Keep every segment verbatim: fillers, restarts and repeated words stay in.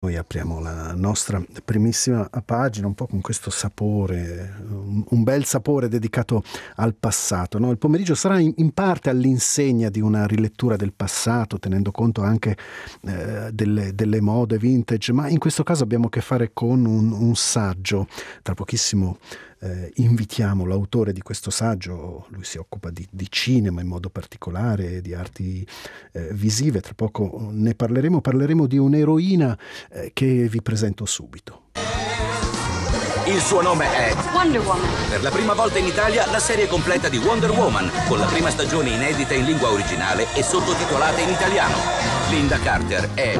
Noi apriamo la nostra primissima pagina un po' con questo sapore, un bel sapore dedicato al passato, no? Il pomeriggio sarà in, in parte all'insegna di una rilettura del passato, tenendo conto anche eh, delle, delle mode vintage, ma in questo caso abbiamo a che fare con un, un saggio. Tra pochissimo eh, invitiamo l'autore di questo saggio, lui si occupa di, di cinema in modo particolare, di arti eh, visive, tra poco ne parleremo, parleremo di un'eroina che vi presento subito. Il suo nome è Wonder Woman. Per la prima volta in Italia la serie completa di Wonder Woman, con la prima stagione inedita in lingua originale e sottotitolata in italiano. Linda Carter è...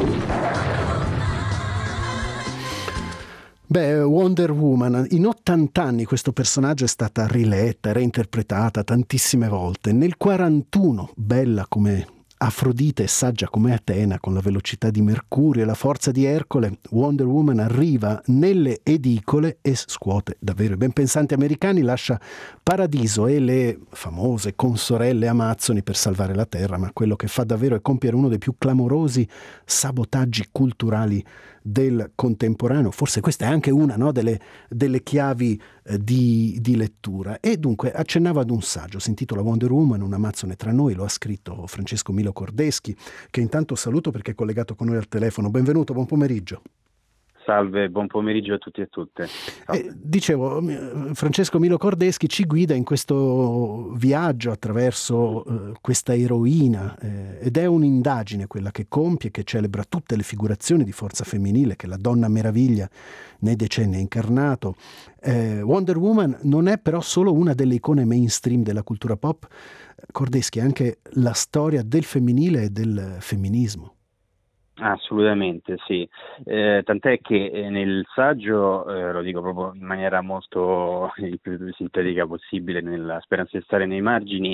Beh, Wonder Woman, in ottanta anni questo personaggio è stata riletta, reinterpretata tantissime volte. Nel quarantuno, bella come Afrodite e saggia come Atena, con la velocità di Mercurio e la forza di Ercole, Wonder Woman arriva nelle edicole e scuote davvero i ben pensanti americani, lascia Paradiso e le famose consorelle amazzoni per salvare la terra, ma quello che fa davvero è compiere uno dei più clamorosi sabotaggi culturali del contemporaneo. Forse questa è anche una, no, delle, delle chiavi eh, di, di lettura. E dunque accennava ad un saggio, si intitola Wonder Woman, un amazzone tra noi, lo ha scritto Francesco Milo Cordeschi, che intanto saluto perché è collegato con noi al telefono. Benvenuto, buon pomeriggio. Salve, buon pomeriggio a tutti e a tutte. Eh, dicevo, Francesco Milo Cordeschi ci guida in questo viaggio attraverso eh, questa eroina eh, ed è un'indagine quella che compie, che celebra tutte le figurazioni di forza femminile che la donna meraviglia nei decenni ha incarnato. Eh, Wonder Woman non è però solo una delle icone mainstream della cultura pop, Cordeschi è anche la storia del femminile e del femminismo. Assolutamente sì, eh, tant'è che eh, nel saggio, eh, lo dico proprio in maniera molto il più sintetica possibile, nella speranza di stare nei margini,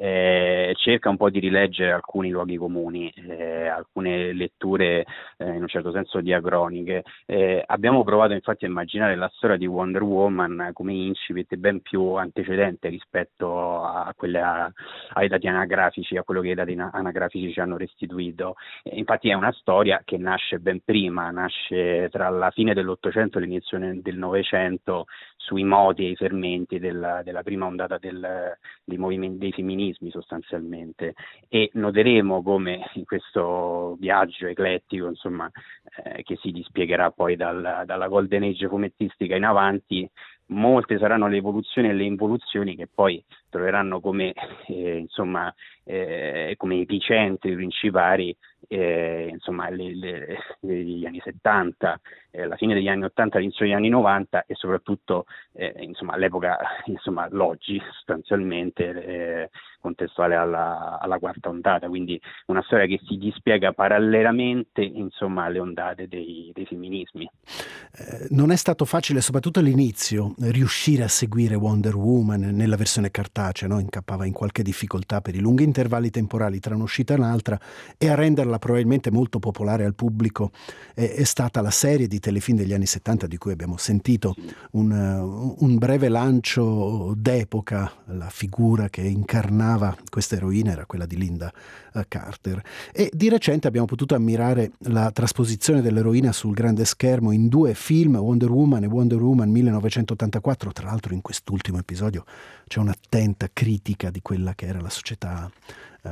eh, cerca un po' di rileggere alcuni luoghi comuni, eh, alcune letture eh, in un certo senso diacroniche. Eh, abbiamo provato infatti a immaginare la storia di Wonder Woman come incipit ben più antecedente rispetto a quelle a, ai dati anagrafici, a quello che i dati anagrafici ci hanno restituito. Eh, infatti è una storia storia che nasce ben prima, nasce tra la fine dell'Ottocento e l'inizio del Novecento sui modi e i fermenti della, della prima ondata del, dei movimenti dei femminismi sostanzialmente, e noteremo come in questo viaggio eclettico insomma eh, che si dispiegherà poi dal, dalla Golden Age fumettistica in avanti, molte saranno le evoluzioni e le involuzioni che poi troveranno come eh, insomma eh, come epicentri principali eh, insomma le, le, gli anni settanta, eh, la fine degli anni ottanta, l'inizio degli anni novanta e soprattutto eh, insomma all'epoca, insomma l'oggi sostanzialmente eh, contestuale alla, alla quarta ondata, quindi una storia che si dispiega parallelamente insomma alle ondate dei, dei femminismi. Eh, non è stato facile, soprattutto all'inizio, riuscire a seguire Wonder Woman nella versione cartacea, no? Incappava in qualche difficoltà per i lunghi intervalli temporali tra un'uscita e un'altra, e a renderla probabilmente molto popolare al pubblico eh, è stata la serie di telefilm degli anni settanta di cui abbiamo sentito un, uh, un breve lancio d'epoca. La figura che incarnava questa eroina era quella di Linda uh, Carter, e di recente abbiamo potuto ammirare la trasposizione dell'eroina sul grande schermo in due film, Wonder Woman e Wonder Woman millenovecentottantaquattro. Tra l'altro in quest'ultimo episodio c'è un'attenta critica di quella che era la società eh,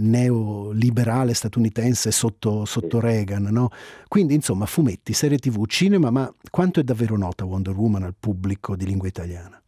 neoliberale statunitense sotto, sotto Reagan, no? Quindi insomma fumetti, serie tv, cinema, ma quanto è davvero nota Wonder Woman al pubblico di lingua italiana?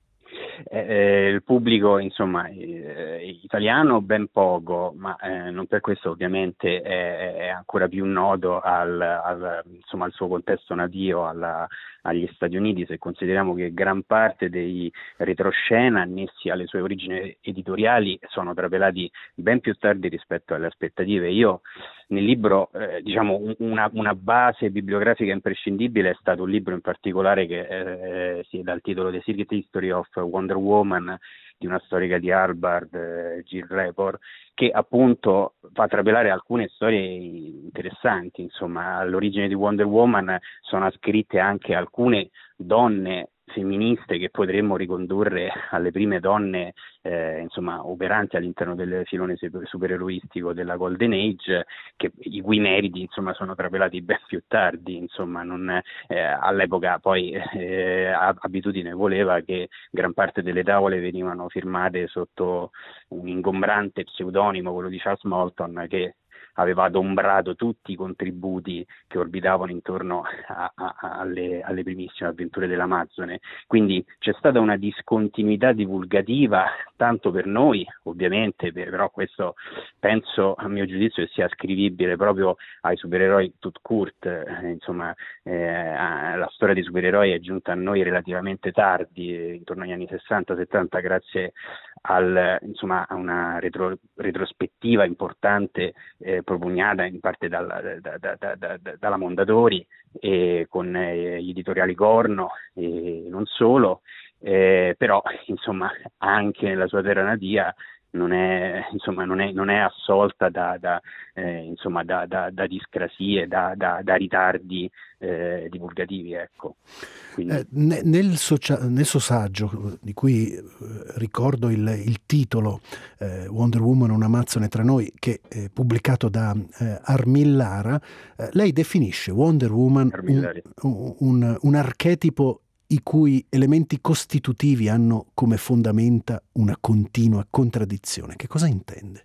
Eh, il pubblico insomma eh, italiano ben poco, ma eh, non per questo ovviamente è, è ancora più noto al, al, insomma, al suo contesto nativo, alla, agli Stati Uniti, se consideriamo che gran parte dei retroscena annessi alle sue origini editoriali sono trapelati ben più tardi rispetto alle aspettative. Io nel libro, eh, diciamo, una, una base bibliografica imprescindibile è stato un libro in particolare che eh, si dà il titolo The Secret History of Wonder Woman, di una storica di Harvard, eh, Jill Lepore, che appunto fa trapelare alcune storie interessanti. Insomma, all'origine di Wonder Woman sono ascritte anche alcune donne femministe che potremmo ricondurre alle prime donne eh, insomma operanti all'interno del filone supereroistico della Golden Age, che, i cui meriti insomma sono trapelati ben più tardi. Insomma non, eh, all'epoca poi eh, abitudine voleva che gran parte delle tavole venivano firmate sotto un ingombrante pseudonimo, quello di Charles Moulton, che aveva adombrato tutti i contributi che orbitavano intorno a, a, alle, alle primissime avventure dell'Amazzone. Quindi c'è stata una discontinuità divulgativa, tanto per noi ovviamente, per, però questo penso, a mio giudizio, sia ascrivibile proprio ai supereroi tout court. Eh, insomma eh, la storia dei supereroi è giunta a noi relativamente tardi, eh, intorno agli anni sessanta settanta, grazie al, insomma, a una retro, retrospettiva importante eh, propugnata in parte dalla, da, da, da, da, dalla Mondadori, e con eh, gli editoriali Corno e non solo, eh, però insomma anche nella sua terra natia non è, insomma, non è, non è assolta da, da, eh, insomma, da, da, da discrasie, da, da, da ritardi eh, divulgativi. Ecco. Eh, nel, socia- nel suo saggio, di cui eh, ricordo il, il titolo, eh, Wonder Woman, una Amazzone tra noi, che è pubblicato da eh, Armillara, eh, lei definisce Wonder Woman un, un, un archetipo i cui elementi costitutivi hanno come fondamenta una continua contraddizione. Che cosa intende?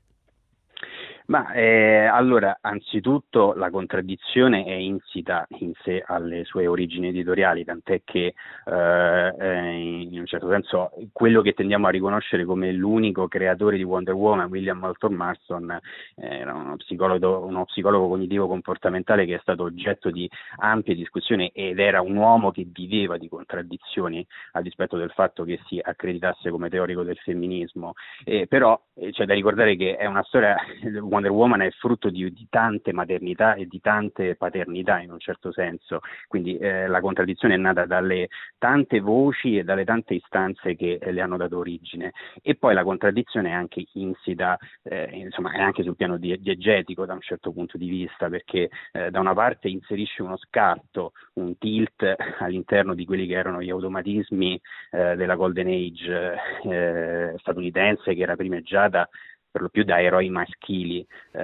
Ma eh, allora, anzitutto la contraddizione è insita in sé alle sue origini editoriali, tant'è che eh, eh, in un certo senso quello che tendiamo a riconoscere come l'unico creatore di Wonder Woman, William Moulton Marston, eh, era uno psicologo, uno psicologo cognitivo comportamentale che è stato oggetto di ampie discussioni, ed era un uomo che viveva di contraddizioni, a dispetto del fatto che si accreditasse come teorico del femminismo. Eh, però eh, c'è da ricordare che è una storia, Wonder Woman è frutto di, di tante maternità e di tante paternità, in un certo senso, quindi eh, la contraddizione è nata dalle tante voci e dalle tante istanze che eh, le hanno dato origine, e poi la contraddizione è anche insita, eh, insomma è anche sul piano di, diegetico da un certo punto di vista, perché eh, da una parte inserisce uno scarto, un tilt all'interno di quelli che erano gli automatismi eh, della Golden Age eh, statunitense, che era primeggiata per lo più da eroi maschili.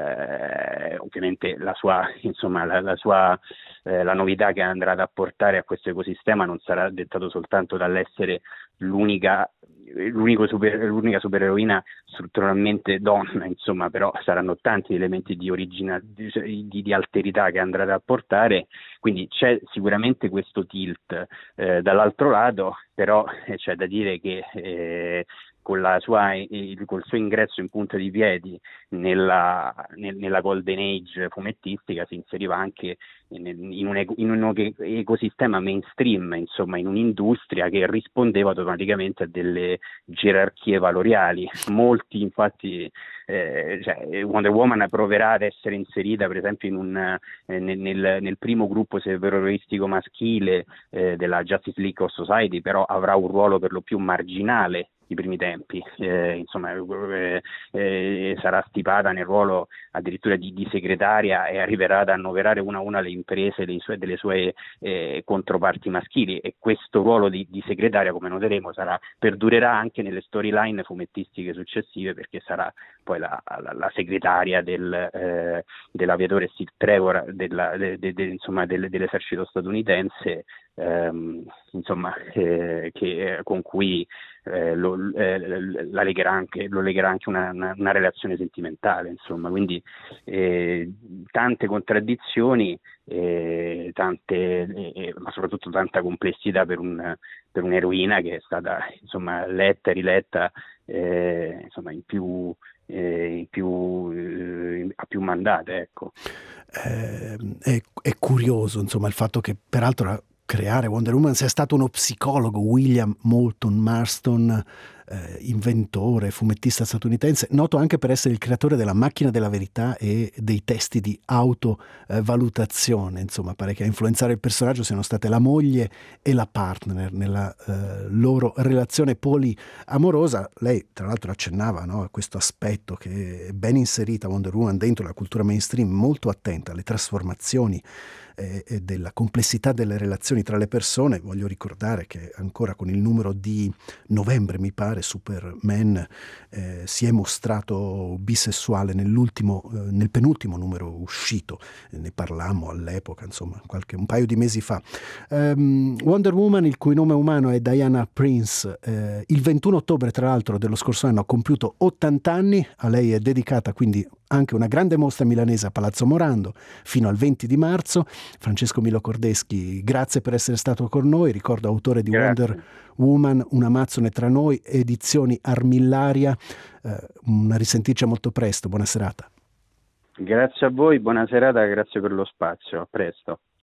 Eh, ovviamente la sua, insomma, la, la sua eh, la novità che andrà ad apportare a questo ecosistema non sarà dettato soltanto dall'essere l'unica l'unico super, l'unica supereroina strutturalmente donna, insomma, però saranno tanti elementi di origine, di, di alterità che andrà ad apportare, quindi c'è sicuramente questo tilt. Eh, dall'altro lato però eh, c'è da dire che eh, con la sua, eh, col suo ingresso in punta di piedi nella, nel, nella Golden Age fumettistica si inseriva anche in, in, un, in un ecosistema mainstream, insomma in un'industria che rispondeva automaticamente a delle gerarchie valoriali. Molti infatti eh, cioè, Wonder Woman proverà ad essere inserita per esempio in un, eh, nel, nel, nel primo gruppo supereroistico maschile eh, della Justice League of Society, però avrà un ruolo per lo più marginale i primi tempi, eh, insomma eh, eh, sarà stipata nel ruolo addirittura di, di segretaria e arriverà ad annoverare una a una le imprese dei sue, delle sue eh, controparti maschili, e questo ruolo di, di segretaria, come noteremo, sarà, perdurerà anche nelle storyline fumettistiche successive, perché sarà poi la, la, la segretaria del, eh, dell'aviatore Steve Trevor della, de, de, de, insomma, del, dell'esercito statunitense, ehm, insomma eh, che, con cui eh, lo, eh, la legherà anche, lo legherà anche una, una, una relazione sentimentale, insomma, quindi eh, tante contraddizioni, eh, tante, eh, ma soprattutto tanta complessità per, un, per un'eroina che è stata insomma letta e riletta eh, insomma in più eh, in più eh, a più mandate, ecco. Eh, è, è curioso insomma il fatto che peraltro a creare Wonder Woman sia stato uno psicologo, William Moulton Marston, eh, inventore, fumettista statunitense, noto anche per essere il creatore della Macchina della Verità e dei testi di autovalutazione. Insomma, pare che a influenzare il personaggio siano state la moglie e la partner nella eh, loro relazione poliamorosa. Lei, tra l'altro, accennava, no, a questo aspetto che è ben inserita Wonder Woman dentro la cultura mainstream, molto attenta alle trasformazioni eh, e della complessità delle relazioni tra le persone. Voglio ricordare che ancora con il numero di novembre, mi pare, Superman eh, si è mostrato bisessuale nell'ultimo, eh, nel penultimo numero uscito, eh, ne parlammo all'epoca, insomma, qualche, un paio di mesi fa. Um, Wonder Woman, il cui nome umano è Diana Prince, eh, il ventuno ottobre tra l'altro dello scorso anno ha compiuto ottanta anni, a lei è dedicata quindi anche una grande mostra milanese a Palazzo Morando fino al venti di marzo. Francesco Milo Cordeschi, grazie per essere stato con noi, ricordo autore di Grazie. Wonder Woman, Un Amazzone tra noi, edizioni Armillaria. Eh, una risentirci molto presto, buona serata. Grazie a voi, buona serata, grazie per lo spazio, a presto.